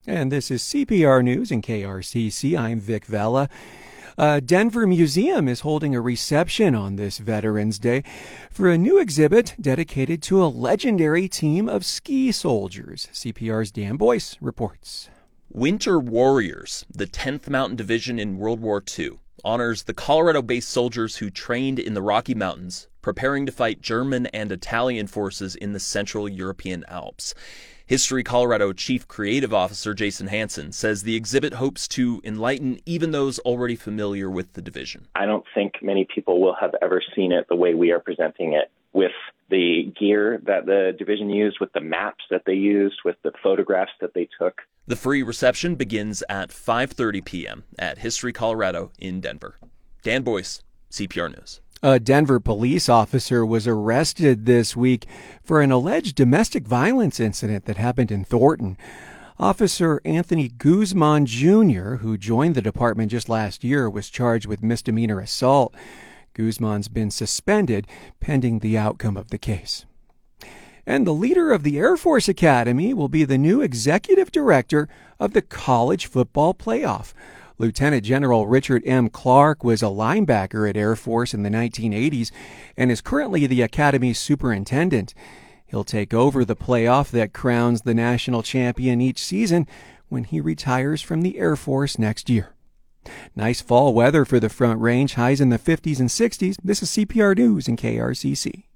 And this is CPR News in KRCC. I'm Vic Vela. Denver Museum is holding a reception on this Veterans Day for a new exhibit dedicated to a legendary team of ski soldiers. CPR's Dan Boyce reports. Winter Warriors, the 10th Mountain Division in World War II, honors the Colorado-based soldiers who trained in the Rocky Mountains, preparing to fight German and Italian forces in the Central European Alps. History Colorado Chief Creative Officer Jason Hansen says the exhibit hopes to enlighten even those already familiar with the division. I don't think many people will have ever seen it the way we are presenting it, with the gear that the division used, with the maps that they used, with the photographs that they took. The free reception begins at 5:30 p.m. at History Colorado in Denver. Dan Boyce, CPR News. A Denver police officer was arrested this week for an alleged domestic violence incident that happened in Thornton. Officer Anthony Guzman Jr., who joined the department just last year, was charged with misdemeanor assault. Guzman's been suspended pending the outcome of the case. And the leader of the Air Force Academy will be the new executive director of the College Football Playoff. Lieutenant General Richard M. Clark was a linebacker at Air Force in the 1980s and is currently the Academy's superintendent. He'll take over the playoff that crowns the national champion each season when he retires from the Air Force next year. Nice fall weather for the Front Range, highs in the 50s and 60s. This is CPR News in KRCC.